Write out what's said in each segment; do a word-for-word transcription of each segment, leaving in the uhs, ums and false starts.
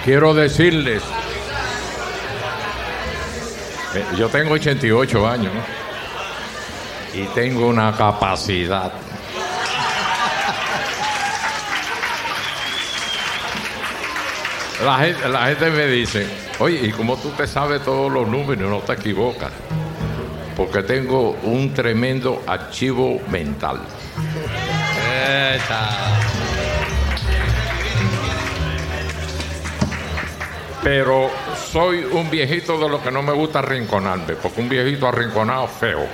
quiero decirles, eh, yo tengo ochenta y ocho años y tengo una capacidad. La gente, la gente me dice, oye, ¿y cómo tú te sabes todos los números y no te equivocas? Porque tengo un tremendo archivo mental. Esa. Pero soy un viejito de los que no me gusta arrinconarme, porque un viejito arrinconado es feo.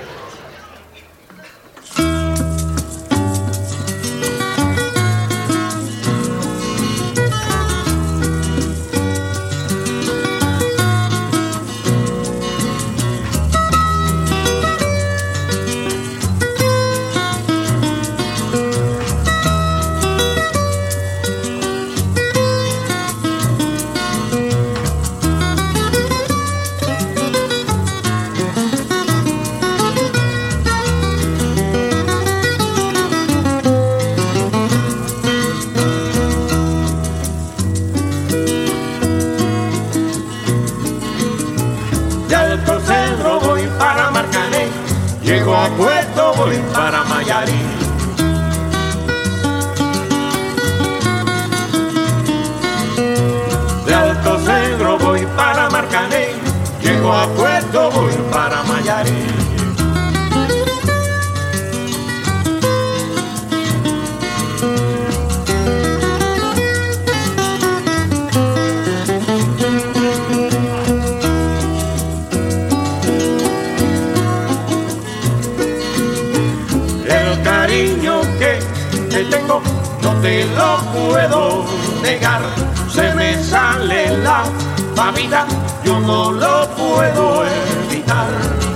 Llego a Puerto, voy para Mayarí. De Alto Cedro voy para Marcané. Llego a Puerto, voy para Mayarí. Tengo, no te lo puedo negar, se me sale la babita, yo no lo puedo evitar.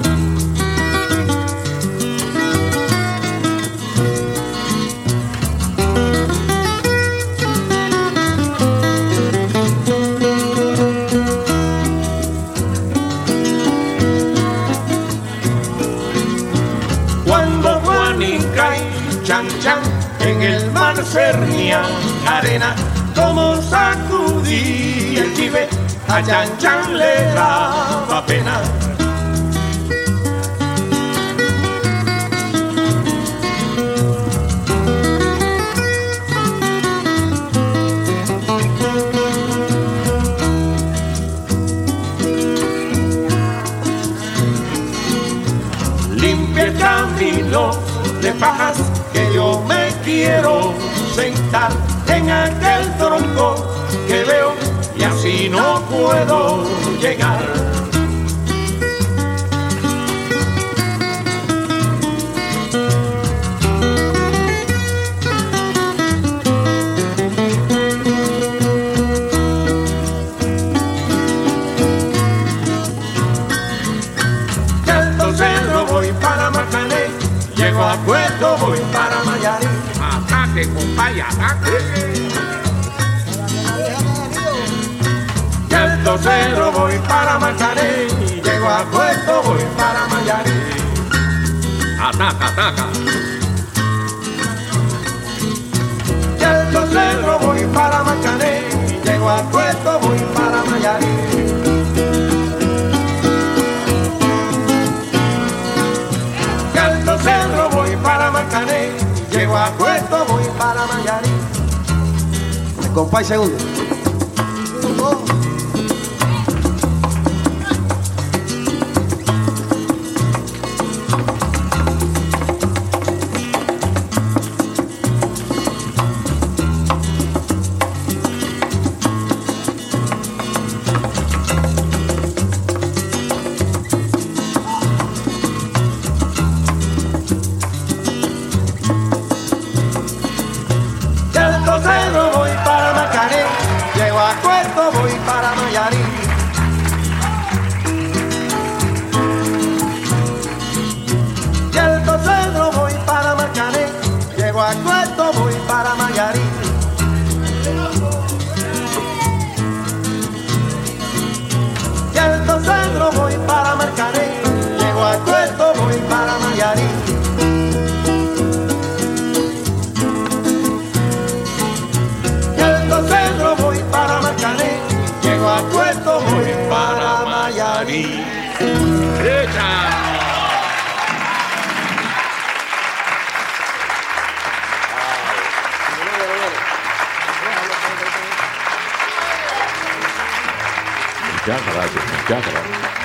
Cuando Juanica y Chan Chan en el mar cernía arena, como sacudí el chive, a Chan Chan le daba pena. Limpia el camino de pajas que yo me quiero sentar en aquel tronco que veo y así no puedo llegar. De Alto Cedro voy para Marcané. Llego a Puerto, voy para Mayarí. Ataque, compadre, ataque. De Alto Cedro voy para Marcané. Llego a Puerto, voy para Mayarí. Ataca, ataca. De Alto Cedro voy para Marcané. Llego a Puerto, voy para Mayarí. De Alto Cedro voy para Marcané. Llego a Puerto, voy para Mayarí. Compay segundo. Voy para Muchas gracias, muchas gracias.